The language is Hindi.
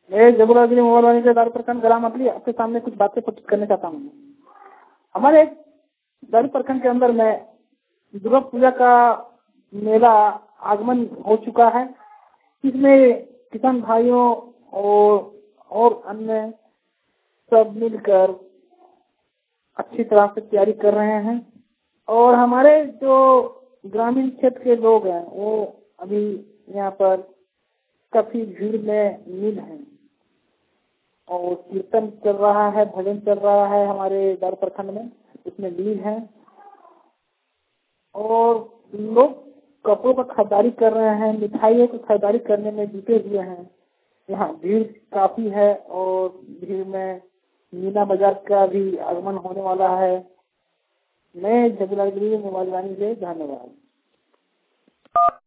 मैं जबुलागिरी मोबाइल वाणी के दारू प्रखंड ग्राम अतली आपके सामने कुछ बातें प्रस्तुत करना चाहता हूँ। हमारे दारू प्रखंड के अंदर में दुर्गा पूजा का मेला आगमन हो चुका है। इसमें किसान भाइयों और अन्य सब मिलकर अच्छी तरह से तैयारी कर रहे हैं और हमारे जो ग्रामीण क्षेत्र के लोग हैं वो अभी यहाँ पर काफी भीड़ में मिल है और कीर्तन चल रहा है, भजन चल रहा है हमारे दारू प्रखंड में, उसमें लीन है और लोग कपड़ों का खरीदारी कर रहे हैं, मिठाइयों की खरीदारी करने में जुटे हुए हैं। यहाँ भीड़ काफी है और भीड़ में मीना बाजार का भी आगमन होने वाला है। मैं जबुलागिरी मोबाइल वाणी से धन्यवाद।